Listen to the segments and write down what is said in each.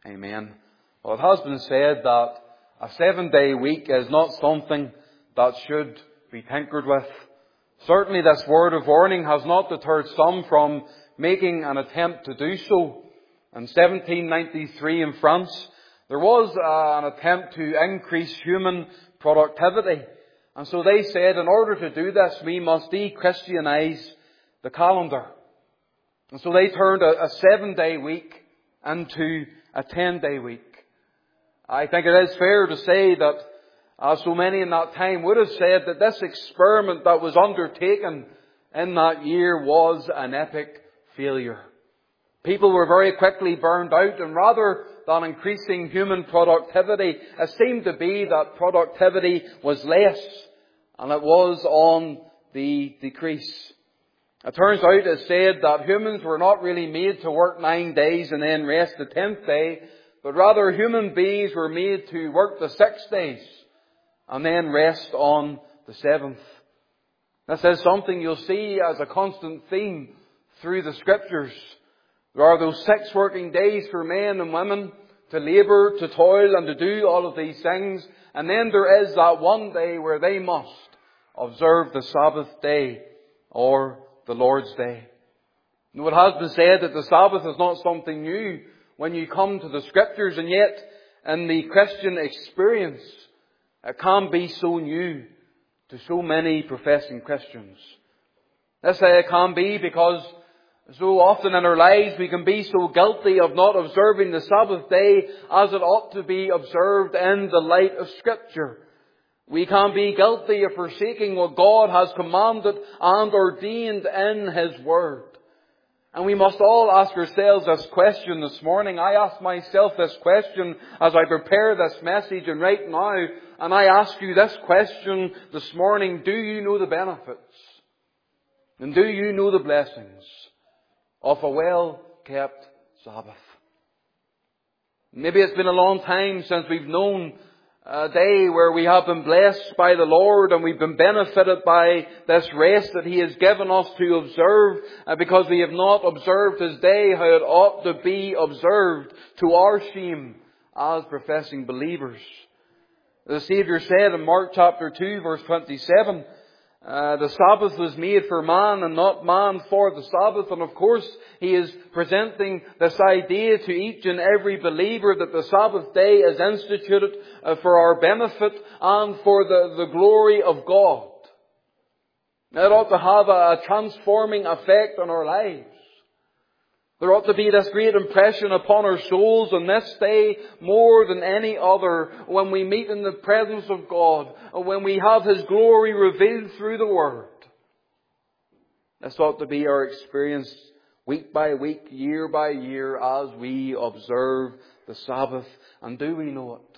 Amen. Well, it has been said that a 7-day week is not something that should be tinkered with. Certainly this word of warning has not deterred some from making an attempt to do so. In 1793 in France, there was an attempt to increase human productivity. And so they said, in order to do this, we must de-Christianize the calendar. And so they turned a 7-day week into a 10-day week. I think it is fair to say that so many in that time would have said that this experiment that was undertaken in that year was an epic failure. People were very quickly burned out, and rather than increasing human productivity, it seemed to be that productivity was less, and it was on the decrease. It turns out, it's said, that humans were not really made to work 9 days and then rest the 10th day, but rather human beings were made to work the 6 days and then rest on the 7th. This is something you'll see as a constant theme through the Scriptures. There are those 6 working days for men and women to labour, to toil and to do all of these things. And then there is that one day where they must observe the Sabbath day or the Lord's Day. Now, it has been said that the Sabbath is not something new when you come to the Scriptures, and yet in the Christian experience it can be so new to so many professing Christians. This can be because so often in our lives we can be so guilty of not observing the Sabbath day as it ought to be observed in the light of Scripture. We can be guilty of forsaking what God has commanded and ordained in His Word. And we must all ask ourselves this question this morning. I ask myself this question as I prepare this message and right now. And I ask you this question this morning. Do you know the benefits? And do you know the blessings of a well-kept Sabbath? Maybe it's been a long time since we've known a day where we have been blessed by the Lord and we've been benefited by this rest that He has given us to observe, because we have not observed His day how it ought to be observed, to our shame as professing believers. The Saviour said in Mark chapter 2 verse 27, the Sabbath was made for man and not man for the Sabbath. And of course, He is presenting this idea to each and every believer that the Sabbath day is instituted for our benefit and for the glory of God. It ought to have a transforming effect on our lives. There ought to be this great impression upon our souls on this day more than any other, when we meet in the presence of God, and when we have His glory revealed through the Word. This ought to be our experience week by week, year by year, as we observe the Sabbath. And do we know it?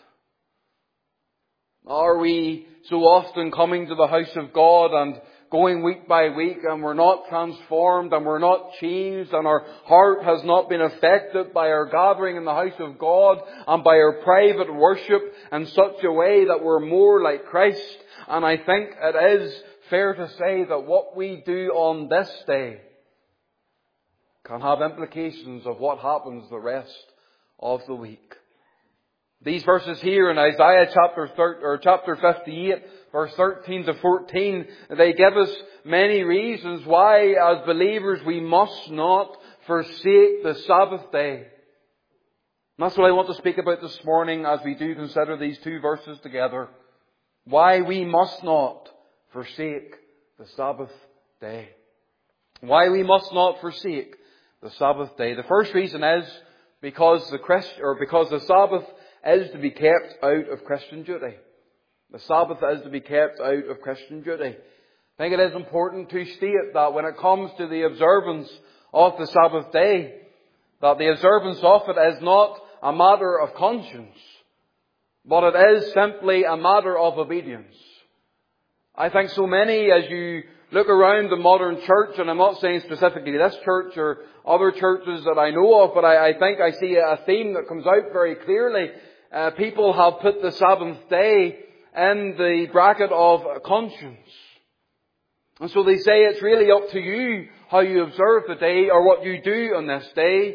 Are we so often coming to the house of God and going week by week, and we're not transformed and we're not changed, and our heart has not been affected by our gathering in the house of God and by our private worship in such a way that we're more like Christ? And I think it is fair to say that what we do on this day can have implications of what happens the rest of the week. These verses here in Isaiah chapter 58, verse 13 to 14, they give us many reasons why, as believers, we must not forsake the Sabbath day. And that's what I want to speak about this morning as we do consider these two verses together. Why we must not forsake the Sabbath day. Why we must not forsake the Sabbath day. The first reason is because the Sabbath is to be kept out of Christian duty. The Sabbath is to be kept out of Christian duty. I think it is important to state that when it comes to the observance of the Sabbath day, that the observance of it is not a matter of conscience, but it is simply a matter of obedience. I think so many, as you look around the modern church, and I'm not saying specifically this church or other churches that I know of, but I think I see a theme that comes out very clearly. People have put the Sabbath day in the bracket of conscience. And so they say it's really up to you how you observe the day or what you do on this day.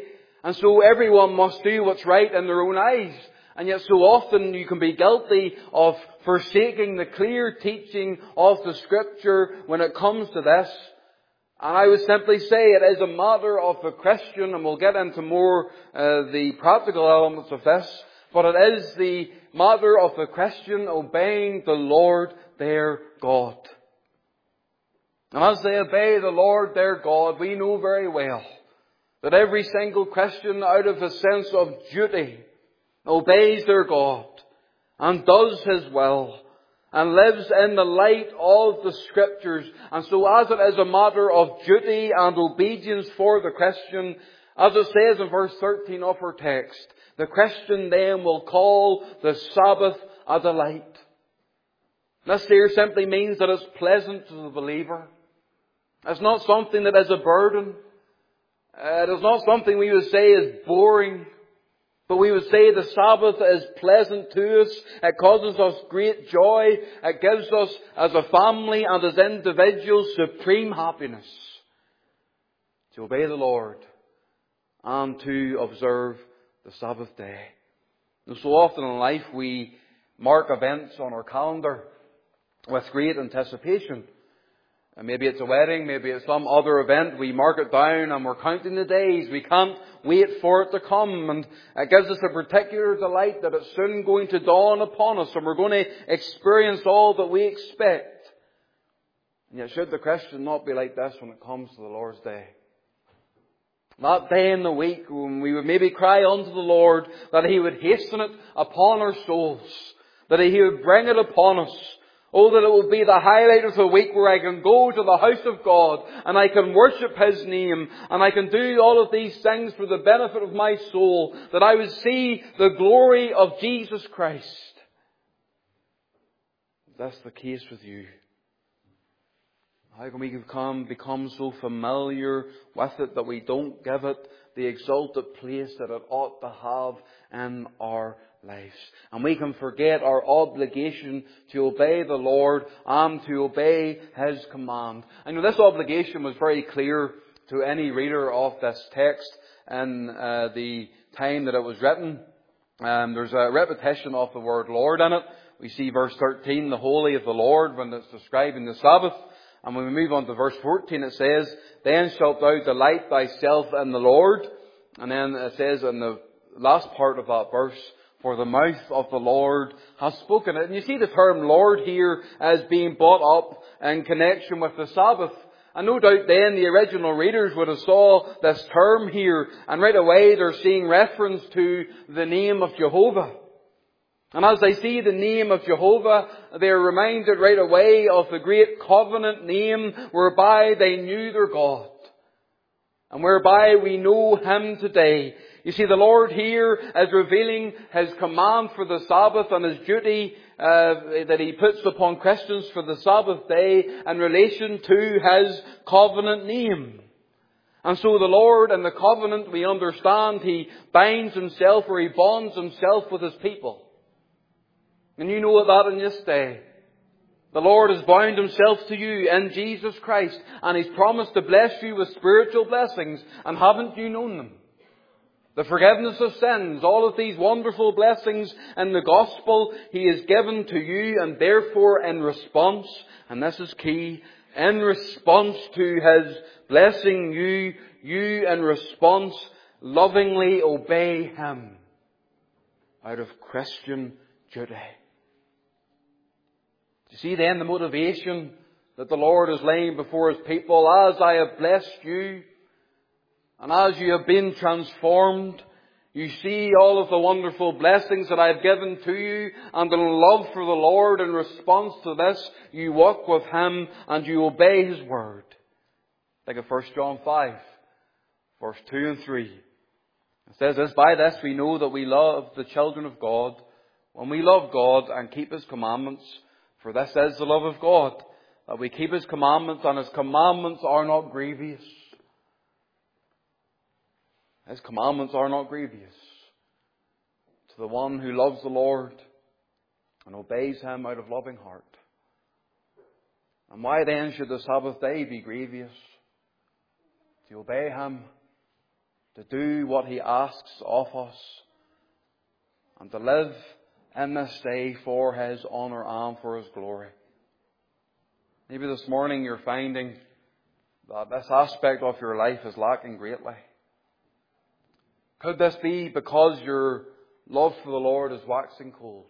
And so everyone must do what's right in their own eyes. And yet so often you can be guilty of forsaking the clear teaching of the Scripture when it comes to this. And I would simply say it is a matter of the Christian, and we'll get into more the practical elements of this, but it is the matter of the Christian obeying the Lord their God. And as they obey the Lord their God, we know very well that every single Christian, out of a sense of duty, obeys their God and does His will and lives in the light of the Scriptures. And so as it is a matter of duty and obedience for the Christian, as it says in verse 13 of our text, the Christian then will call the Sabbath a delight. This here simply means that it's pleasant to the believer. It's not something that is a burden. It is not something we would say is boring. But we would say the Sabbath is pleasant to us. It causes us great joy. It gives us as a family and as individuals supreme happiness to obey the Lord and to observe the Sabbath day. And so often in life we mark events on our calendar with great anticipation. And maybe it's a wedding, maybe it's some other event. We mark it down and we're counting the days. We can't wait for it to come. And it gives us a particular delight that it's soon going to dawn upon us and we're going to experience all that we expect. And yet should the Christian not be like this when it comes to the Lord's Day? That day in the week when we would maybe cry unto the Lord that He would hasten it upon our souls, that He would bring it upon us. Oh, that it will be the highlight of the week where I can go to the house of God and I can worship His name and I can do all of these things for the benefit of my soul, that I would see the glory of Jesus Christ. That's the case with you. How can we become so familiar with it that we don't give it the exalted place that it ought to have in our lives? And we can forget our obligation to obey the Lord and to obey His command. I know this obligation was very clear to any reader of this text in the time that it was written. There's a repetition of the word Lord in it. We see verse 13, the holy of the Lord, when it's describing the Sabbath. And when we move on to verse 14, it says, then shalt thou delight thyself in the Lord. And then it says in the last part of that verse, for the mouth of the Lord has spoken it. And you see the term Lord here as being brought up in connection with the Sabbath. And no doubt then the original readers would have saw this term here, and right away they're seeing reference to the name of Jehovah. And as they see the name of Jehovah, they're reminded right away of the great covenant name whereby they knew their God, and whereby we know Him today. You see, the Lord here is revealing His command for the Sabbath and His duty that He puts upon Christians for the Sabbath day in relation to His covenant name. And so the Lord in the covenant, we understand, He binds Himself, or He bonds Himself with His people. And you know that in this day. The Lord has bound Himself to you in Jesus Christ, and He's promised to bless you with spiritual blessings. And haven't you known them? The forgiveness of sins, all of these wonderful blessings in the gospel He has given to you, and therefore in response, and this is key, in response to His blessing you in response lovingly obey Him out of Christian duty. You see then the motivation that the Lord is laying before His people. As I have blessed you, and as you have been transformed, you see all of the wonderful blessings that I have given to you, and in love for the Lord, in response to this, you walk with Him and you obey His word. Think of 1 John 5, verse 2 and 3. It says this, by this we know that we love the children of God, when we love God and keep His commandments. For this is the love of God, that we keep His commandments, and His commandments are not grievous. His commandments are not grievous to the one who loves the Lord and obeys Him out of loving heart. And why then should the Sabbath day be grievous? To obey Him, to do what He asks of us, and to live in this day for His honour and for His glory. Maybe this morning you're finding that this aspect of your life is lacking greatly. Could this be because your love for the Lord is waxing cold?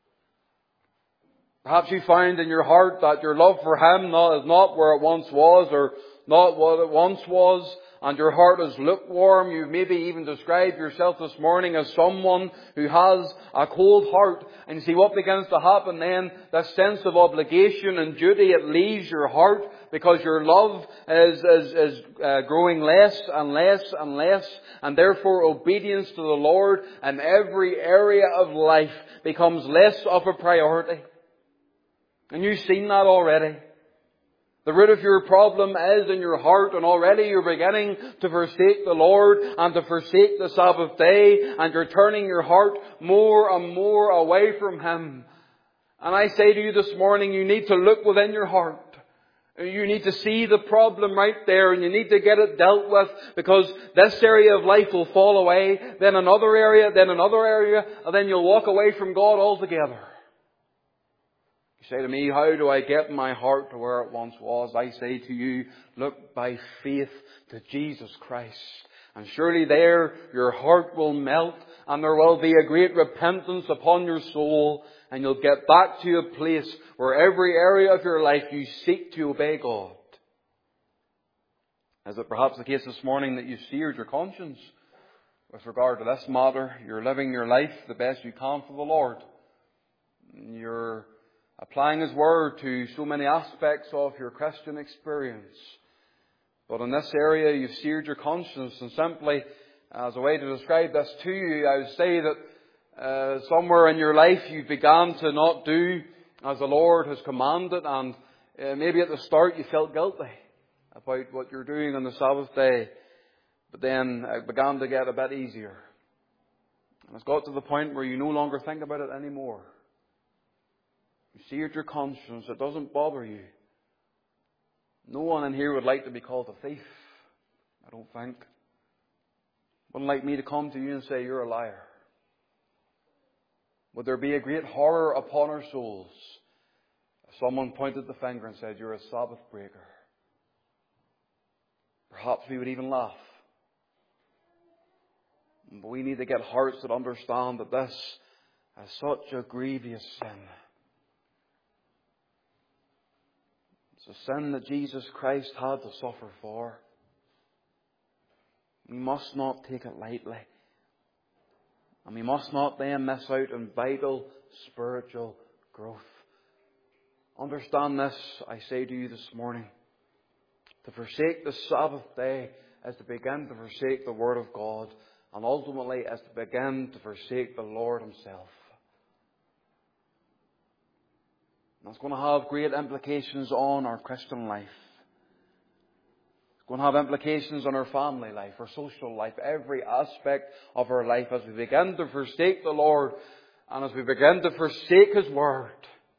Perhaps you find in your heart that your love for Him is not where it once was, or not what it once was, and your heart is lukewarm. You maybe even describe yourself this morning as someone who has a cold heart. And you see what begins to happen then? This sense of obligation and duty, it leaves your heart because your love is growing less and less and less. And therefore obedience to the Lord in every area of life becomes less of a priority. And you've seen that already. The root of your problem is in your heart, and already you're beginning to forsake the Lord and to forsake the Sabbath day, and you're turning your heart more and more away from Him. And I say to you this morning, you need to look within your heart. You need to see the problem right there, and you need to get it dealt with, because this area of life will fall away, then another area, and then you'll walk away from God altogether. You say to me, how do I get my heart to where it once was? I say to you, look by faith to Jesus Christ. And surely there your heart will melt, and there will be a great repentance upon your soul, and you'll get back to a place where every area of your life you seek to obey God. Is it perhaps the case this morning that you've seared your conscience with regard to this matter? You're living your life the best you can for the Lord. You're applying His Word to so many aspects of your Christian experience. But in this area you've seared your conscience, and simply as a way to describe this to you, I would say that somewhere in your life you've begun to not do as the Lord has commanded, and maybe at the start you felt guilty about what you're doing on the Sabbath day, but then it began to get a bit easier. And it's got to the point where you no longer think about it anymore. You seared your conscience. It doesn't bother you. No one in here would like to be called a thief, I don't think. Wouldn't like me to come to you and say you're a liar. Would there be a great horror upon our souls if someone pointed the finger and said you're a Sabbath breaker? Perhaps we would even laugh. But we need to get hearts that understand that this is such a grievous sin. It's a sin that Jesus Christ had to suffer for. We must not take it lightly. And we must not then miss out on vital spiritual growth. Understand this, I say to you this morning. To forsake the Sabbath day is to begin to forsake the Word of God. And ultimately is to begin to forsake the Lord Himself. That's going to have great implications on our Christian life. It's going to have implications on our family life, our social life, every aspect of our life as we begin to forsake the Lord and as we begin to forsake His Word.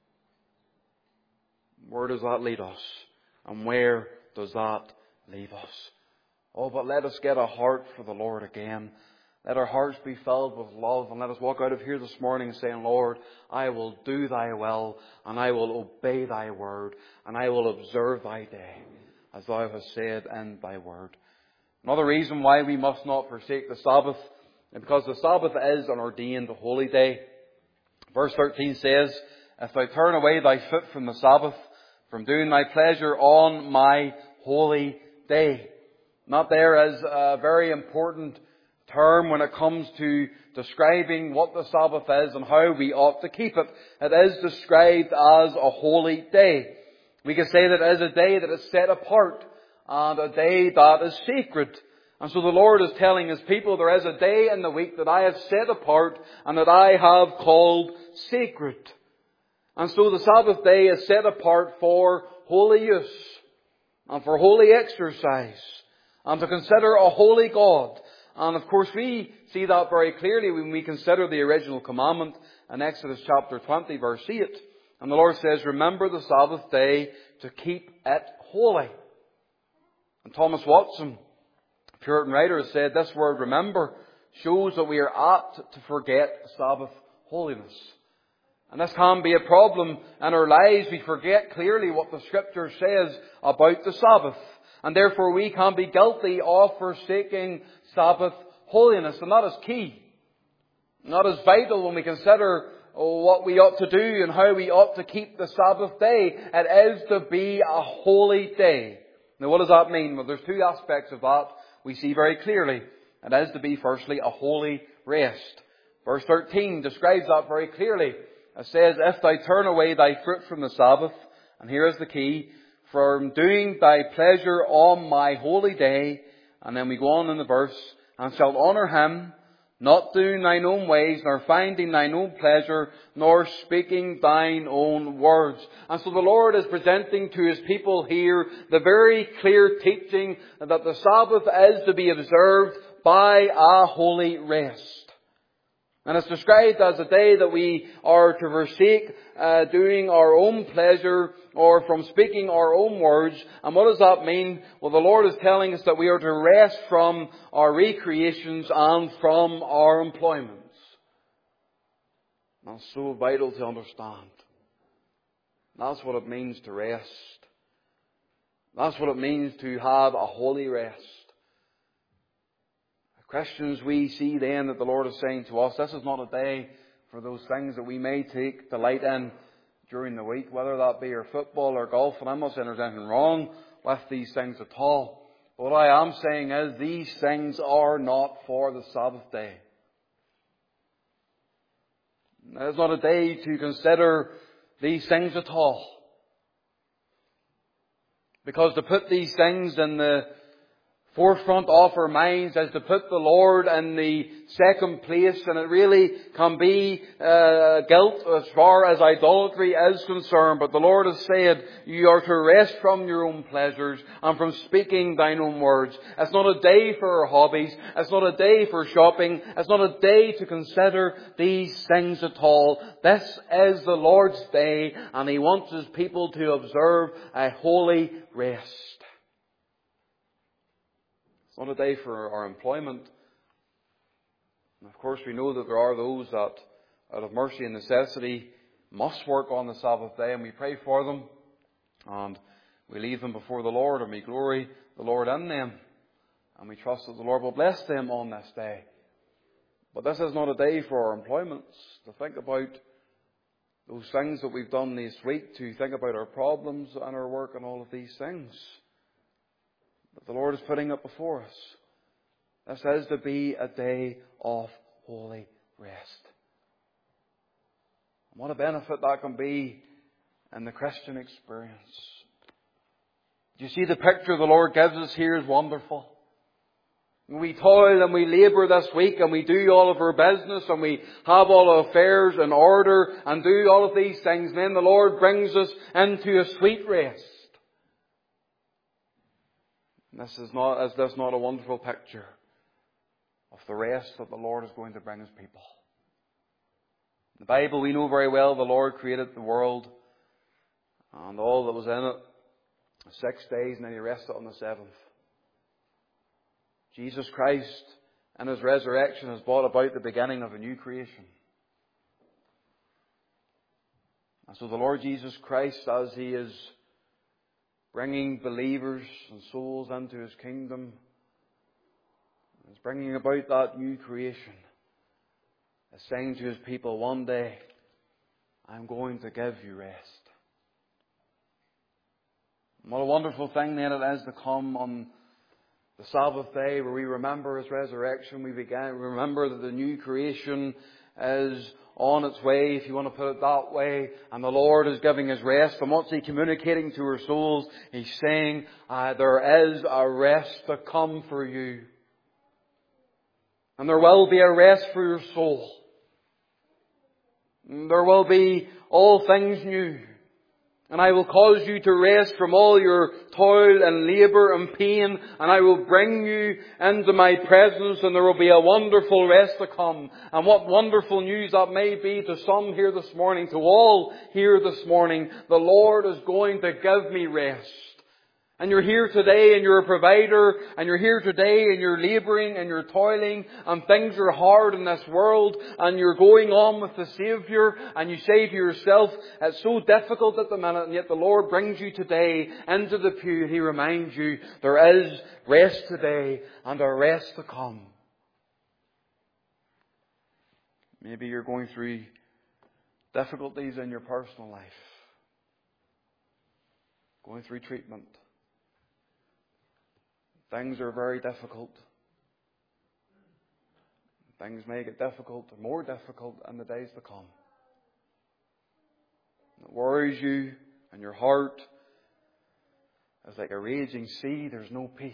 Where does that lead us? And where does that leave us? Oh, but let us get a heart for the Lord again. Let our hearts be filled with love, and let us walk out of here this morning saying, Lord, I will do Thy will, and I will obey Thy word, and I will observe Thy day, as Thou hast said in Thy word. Another reason why we must not forsake the Sabbath is because the Sabbath is an ordained holy day. Verse 13 says, if thou turn away thy foot from the Sabbath, from doing thy pleasure on my holy day. That there is a very important term when it comes to describing what the Sabbath is and how we ought to keep it. It is described as a holy day. We can say that it is a day that is set apart and a day that is sacred. And so the Lord is telling His people there is a day in the week that I have set apart and that I have called sacred. And so the Sabbath day is set apart for holy use and for holy exercise and to consider a holy God. And of course we see that very clearly when we consider the original commandment in Exodus chapter 20 verse 8. And the Lord says, remember the Sabbath day to keep it holy. And Thomas Watson, A Puritan writer has said this word remember shows that we are apt to forget Sabbath holiness. And this can be a problem in our lives. We forget clearly what the Scripture says about the Sabbath. And therefore we can be guilty of forsaking Sabbath holiness. And that is key. And that is vital when we consider what we ought to do and how we ought to keep the Sabbath day. It is to be a holy day. Now what does that mean? Well, there's two aspects of that we see very clearly. It is to be, firstly, a holy rest. Verse 13 describes that very clearly. It says, if thou turn away thy fruit from the Sabbath, and here is the key, from doing thy pleasure on my holy day, and then we go on in the verse, and shalt honour him, not doing thine own ways, nor finding thine own pleasure, nor speaking thine own words. And so the Lord is presenting to His people here the very clear teaching that the Sabbath is to be observed by a holy rest. And it's described as a day that we are to forsake doing our own pleasure or from speaking our own words. And what does that mean? Well, the Lord is telling us that we are to rest from our recreations and from our employments. That's so vital to understand. That's what it means to rest. That's what it means to have a holy rest. Christians, we see then that the Lord is saying to us, this is not a day for those things that we may take delight in during the week, whether that be our football or golf. And I'm not saying there's anything wrong with these things at all. But what I am saying is these things are not for the Sabbath day. It's not a day to consider these things at all. Because to put these things in the forefront of our minds is to put the Lord in the second place, and it really can be guilt as far as idolatry is concerned. But the Lord has said you are to rest from your own pleasures and from speaking thine own words. It's not a day for our hobbies. It's not a day for shopping. It's not a day to consider these things at all. This is the Lord's day, and He wants His people to observe a holy rest. It's not a day for our employment. And of course, we know that there are those that, out of mercy and necessity, must work on the Sabbath day, and we pray for them. And we leave them before the Lord, and we glory the Lord in them. And we trust that the Lord will bless them on this day. But this is not a day for our employments, to think about those things that we've done this week, to think about our problems and our work and all of these things. But the Lord is putting it before us. This is to be a day of holy rest. And what a benefit that can be in the Christian experience. Do you see the picture the Lord gives us here is wonderful? We toil and we labour this week and we do all of our business and we have all our affairs in order and do all of these things. And then the Lord brings us into a sweet rest. Is this not a wonderful picture of the rest that the Lord is going to bring His people? In the Bible, we know very well the Lord created the world and all that was in it 6 days, and then He rested on the seventh. Jesus Christ and His resurrection has brought about the beginning of a new creation. And so the Lord Jesus Christ, as He is bringing believers and souls into His kingdom, is bringing about that new creation, is saying to His people, one day, I'm going to give you rest. And what a wonderful thing then it is to come on the Sabbath day where we remember His resurrection. We remember that the new creation is on its way, if you want to put it that way, and the Lord is giving His rest. And what's He communicating to our souls? He's saying, there is a rest to come for you. And there will be a rest for your soul. And there will be all things new. And I will cause you to rest from all your toil and labour and pain. And I will bring you into my presence, and there will be a wonderful rest to come. And what wonderful news that may be to some here this morning, to all here this morning. The Lord is going to give me rest. And you're here today and you're a provider, and you're here today and you're labouring and you're toiling, and things are hard in this world, and you're going on with the Saviour, and you say to yourself, it's so difficult at the minute, and yet the Lord brings you today into the pew. He reminds you there is rest today and a rest to come. Maybe you're going through difficulties in your personal life, going through treatment. Things are very difficult. Things may get difficult, or more difficult, in the days to come. It worries you, and your heart is like a raging sea. There's no peace.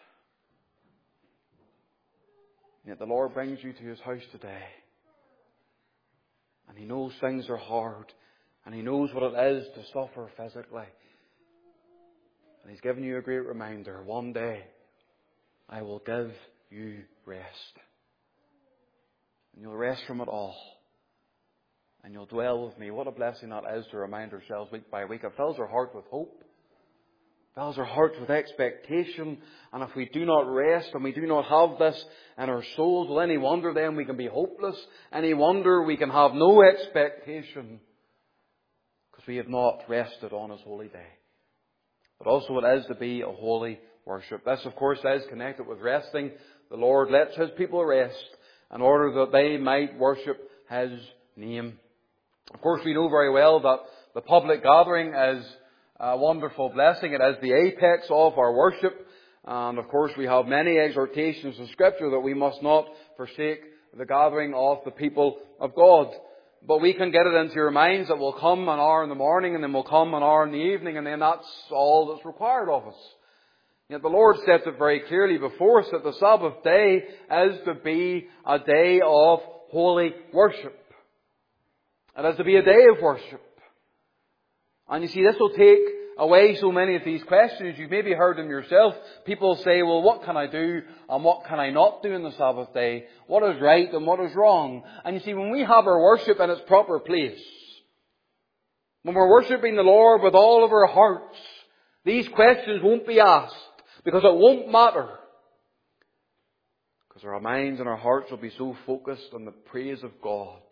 Yet the Lord brings you to His house today. And He knows things are hard. And He knows what it is to suffer physically. And He's given you a great reminder. One day, I will give you rest. And you'll rest from it all. And you'll dwell with me. What a blessing that is to remind ourselves week by week. It fills our heart with hope. It fills our heart with expectation. And if we do not rest and we do not have this in our souls, well, any wonder then we can be hopeless. Any wonder we can have no expectation. Because we have not rested on His holy day. But also it is to be a holy worship. This, of course, is connected with resting. The Lord lets His people rest in order that they might worship His name. Of course, we know very well that the public gathering is a wonderful blessing. It is the apex of our worship. And, of course, we have many exhortations in Scripture that we must not forsake the gathering of the people of God. But we can get it into our minds that we'll come an hour in the morning and then we'll come an hour in the evening, and then that's all that's required of us. Yet the Lord sets it very clearly before us that the Sabbath day is to be a day of holy worship. It is to be a day of worship. And you see, this will take away so many of these questions. You've maybe heard them yourself. People say, well, what can I do and what can I not do in the Sabbath day? What is right and what is wrong? And you see, when we have our worship in its proper place, when we're worshipping the Lord with all of our hearts, these questions won't be asked. Because it won't matter. Because our minds and our hearts will be so focused on the praise of God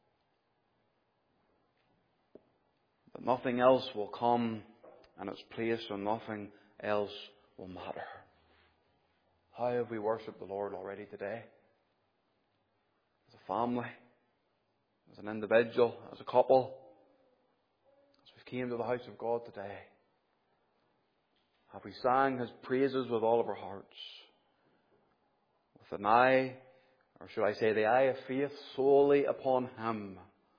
that nothing else will come in its place and nothing else will matter. How have we worshipped the Lord already today? As a family, as an individual, as a couple, as we came to the house of God today. Have we sang His praises with all of our hearts? With an eye, or should I say the eye of faith, solely upon Him?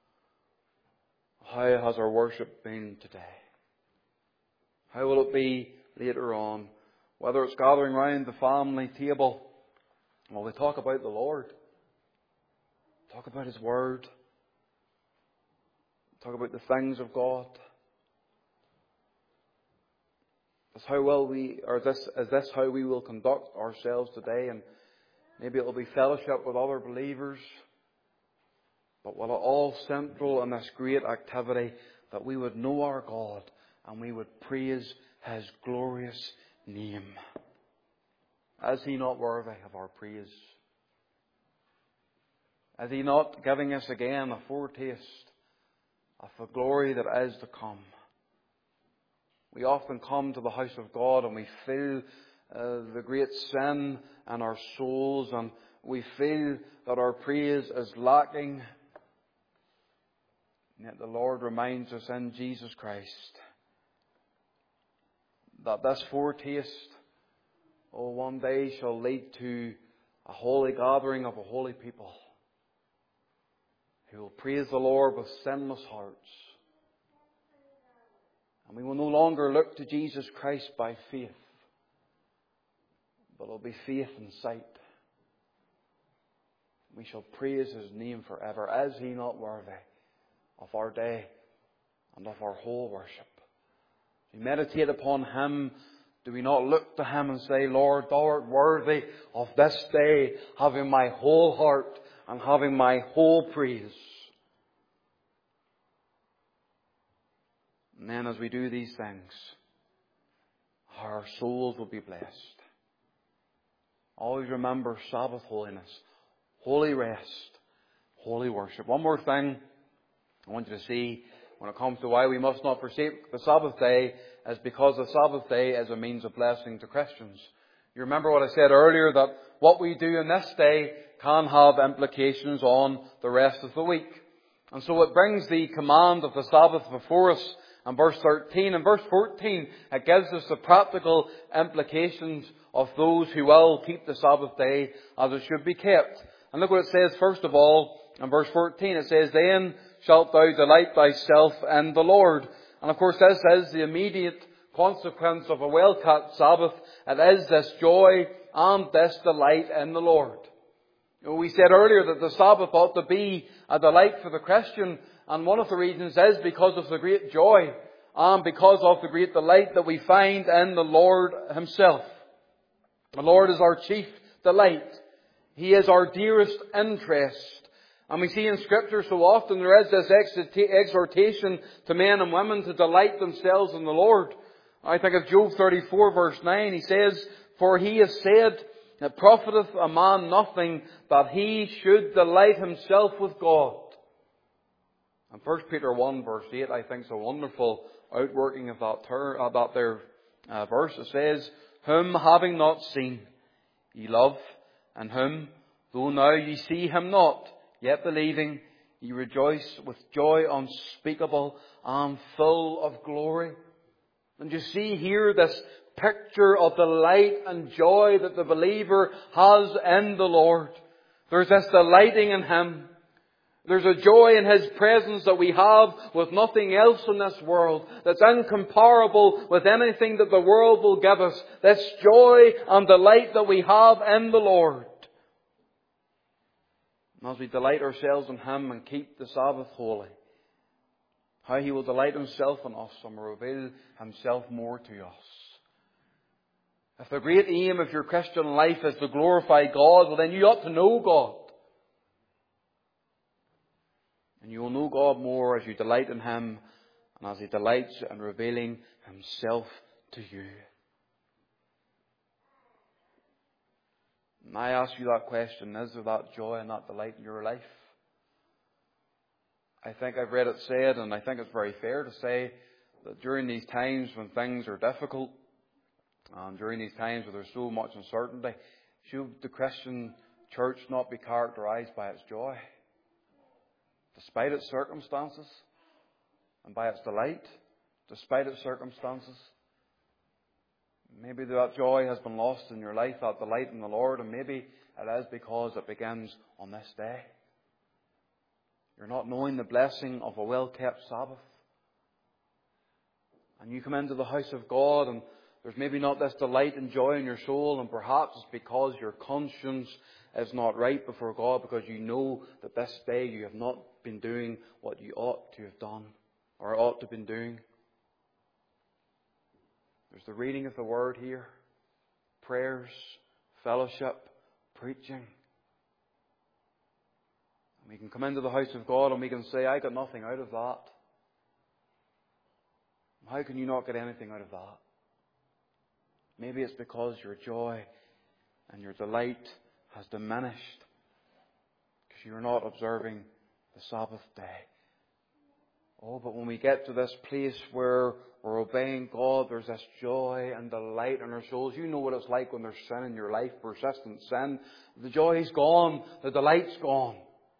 How has our worship been today? How will it be later on? Whether it's gathering round the family table, well, we talk about the Lord. Talk about His Word. Talk about the things of God. Is this how we will conduct ourselves today? And maybe it will be fellowship with other believers. But will it all central in this great activity that we would know our God and we would praise His glorious name? Is He not worthy of our praise? Is He not giving us again a foretaste of the glory that is to come? We often come to the house of God and we feel the great sin in our souls, and we feel that our praise is lacking. And yet the Lord reminds us in Jesus Christ that this foretaste, one day shall lead to a holy gathering of a holy people who will praise the Lord with sinless hearts. And we will no longer look to Jesus Christ by faith, but it will be faith in sight. We shall praise His name forever. Is He not worthy of our day and of our whole worship? We meditate upon Him. Do we not look to Him and say, Lord, Thou art worthy of this day, having my whole heart and having my whole praise? And then as we do these things, our souls will be blessed. Always remember Sabbath holiness, holy rest, holy worship. One more thing I want you to see when it comes to why we must not forsake the Sabbath day is because the Sabbath day is a means of blessing to Christians. You remember what I said earlier, that what we do in this day can have implications on the rest of the week. And so it brings the command of the Sabbath before us in verse 13. And verse 14, it gives us the practical implications of those who will keep the Sabbath day as it should be kept. And look what it says first of all in verse 14. It says, "Then shalt thou delight thyself in the Lord." And of course this is the immediate consequence of a well-kept Sabbath. It is this joy and this delight in the Lord. We said earlier that the Sabbath ought to be a delight for the Christian, and one of the reasons is because of the great joy and because of the great delight that we find in the Lord Himself. The Lord is our chief delight. He is our dearest interest. And we see in Scripture so often there is this exhortation to men and women to delight themselves in the Lord. I think of Job 34 verse 9. He says, "For he has said, it profiteth a man nothing that he should delight himself with God." And 1 Peter 1 verse 8 I think is a wonderful outworking of that verse. It says, "Whom having not seen, ye love, and whom, though now ye see him not, yet believing, ye rejoice with joy unspeakable and full of glory." And you see here this picture of delight and joy that the believer has in the Lord. There's this delighting in Him. There's a joy in His presence that we have with nothing else in this world, that's incomparable with anything that the world will give us. This joy and delight that we have in the Lord. And as we delight ourselves in Him and keep the Sabbath holy, how He will delight Himself in us and reveal Himself more to us. If the great aim of your Christian life is to glorify God, well then you ought to know God. And you will know God more as you delight in Him and as He delights in revealing Himself to you. And I ask you that question, is there that joy and that delight in your life? I think I've read it said, and I think it's very fair to say, that during these times when things are difficult, and during these times where there's so much uncertainty, should the Christian church not be characterized by its joy? Despite its circumstances, and by its delight, despite its circumstances. Maybe that joy has been lost in your life, that delight in the Lord, and maybe it is because it begins on this day. You're not knowing the blessing of a well-kept Sabbath. And you come into the house of God and there's maybe not this delight and joy in your soul, and perhaps it's because your conscience is not right before God, because you know that this day you have not been doing what you ought to have done or ought to have been doing. There's the reading of the Word here, prayers, fellowship, preaching. We can come into the house of God and we can say, I got nothing out of that. How can you not get anything out of that? Maybe it's because your joy and your delight has diminished because you're not observing the Sabbath day. Oh, but when we get to this place where we're obeying God, there's this joy and delight in our souls. You know what it's like when there's sin in your life, persistent sin. The joy's gone, the delight's gone.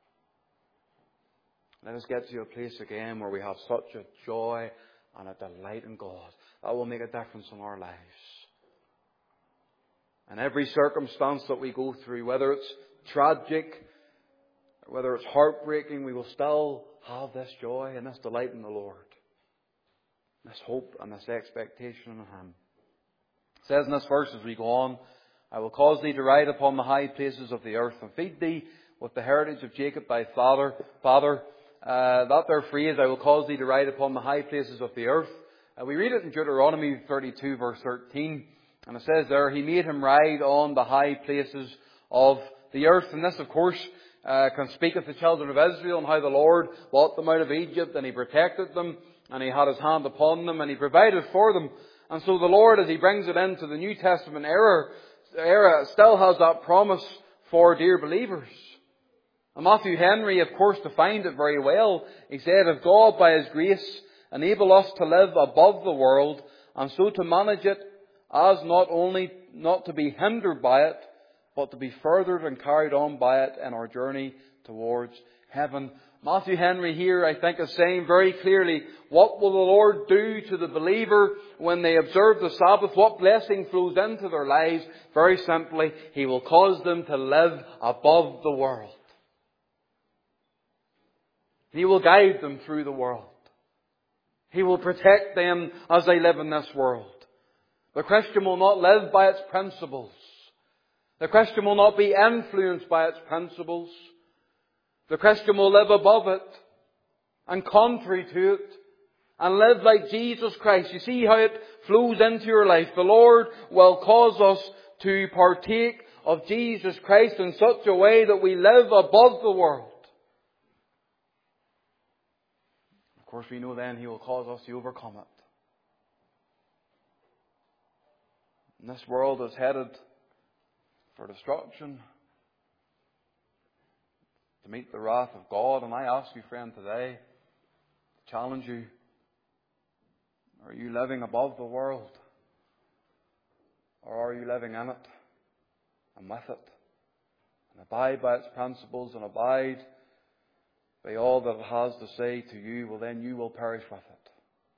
Let us get to a place again where we have such a joy and a delight in God. That will make a difference in our lives. And every circumstance that we go through, whether it's tragic, or whether it's heartbreaking, we will still have this joy and this delight in the Lord. This hope and this expectation in Him. It says in this verse as we go on, I will cause thee to ride upon the high places of the earth and feed thee with the heritage of Jacob thy father. That there phrase, I will cause thee to ride upon the high places of the earth. We read it in Deuteronomy 32 verse 13. And it says there, He made him ride on the high places of the earth. And this, of course, can speak of the children of Israel and how the Lord brought them out of Egypt and He protected them and He had His hand upon them and He provided for them. And so the Lord, as He brings it into the New Testament era, still has that promise for dear believers. And Matthew Henry, of course, defined it very well. He said, if God, by His grace, enable us to live above the world, and so to manage it as not only not to be hindered by it, but to be furthered and carried on by it in our journey towards heaven. Matthew Henry here, I think, is saying very clearly, what will the Lord do to the believer when they observe the Sabbath? What blessing flows into their lives? Very simply, He will cause them to live above the world. He will guide them through the world. He will protect them as they live in this world. The Christian will not live by its principles. The Christian will not be influenced by its principles. The Christian will live above it and contrary to it and live like Jesus Christ. You see how it flows into your life. The Lord will cause us to partake of Jesus Christ in such a way that we live above the world. Of course, we know then He will cause us to overcome it. And this world is headed for destruction, to meet the wrath of God. And I ask you, friend, today, challenge you, are you living above the world? Or are you living in it and with it? And abide by its principles and abide by all that it has to say to you, well then you will perish with it.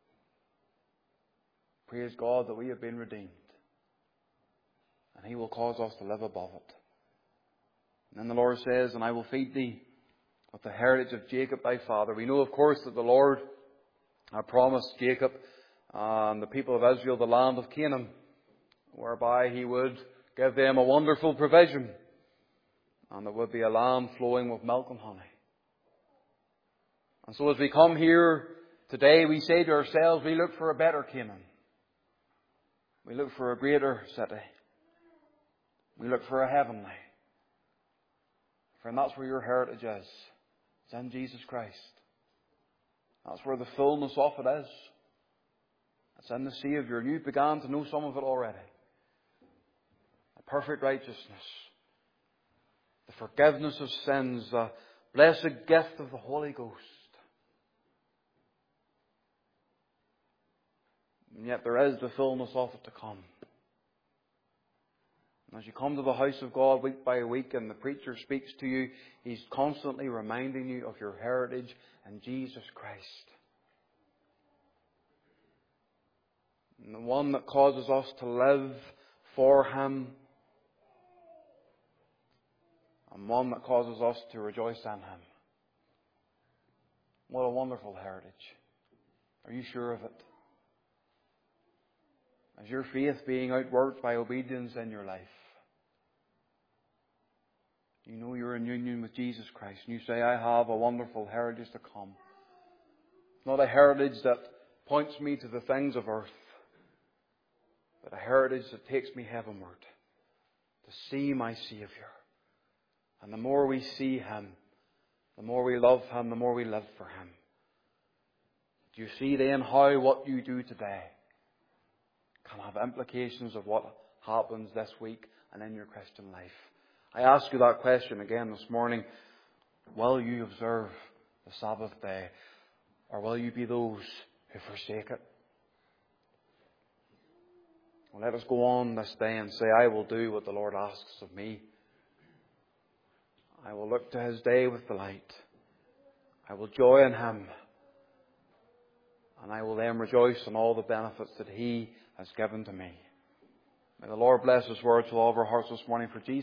Praise God that we have been redeemed. And He will cause us to live above it. And then the Lord says, and I will feed thee with the heritage of Jacob thy father. We know, of course, that the Lord had promised Jacob and the people of Israel the land of Canaan, whereby He would give them a wonderful provision. And there would be a land flowing with milk and honey. And so as we come here today, we say to ourselves, we look for a better Canaan. We look for a greater city. We look for a heavenly. Friend, that's where your heritage is. It's in Jesus Christ. That's where the fullness of it is. It's in the Saviour. You began to know some of it already. The perfect righteousness. The forgiveness of sins. The blessed gift of the Holy Ghost. And yet there is the fullness of it to come. As you come to the house of God week by week and the preacher speaks to you, he's constantly reminding you of your heritage in Jesus Christ. And the one that causes us to live for Him. And one that causes us to rejoice in Him. What a wonderful heritage. Are you sure of it? Is your faith being outworked by obedience in your life? You know you're in union with Jesus Christ and you say, I have a wonderful heritage to come. Not a heritage that points me to the things of earth, but a heritage that takes me heavenward to see my Saviour. And the more we see Him, the more we love Him, the more we live for Him. Do you see then how what you do today can have implications of what happens this week and in your Christian life? I ask you that question again this morning. Will you observe the Sabbath day? Or will you be those who forsake it? Well, let us go on this day and say, I will do what the Lord asks of me. I will look to His day with delight. I will joy in Him. And I will then rejoice in all the benefits that He has given to me. May the Lord bless His words to all of our hearts this morning for Jesus.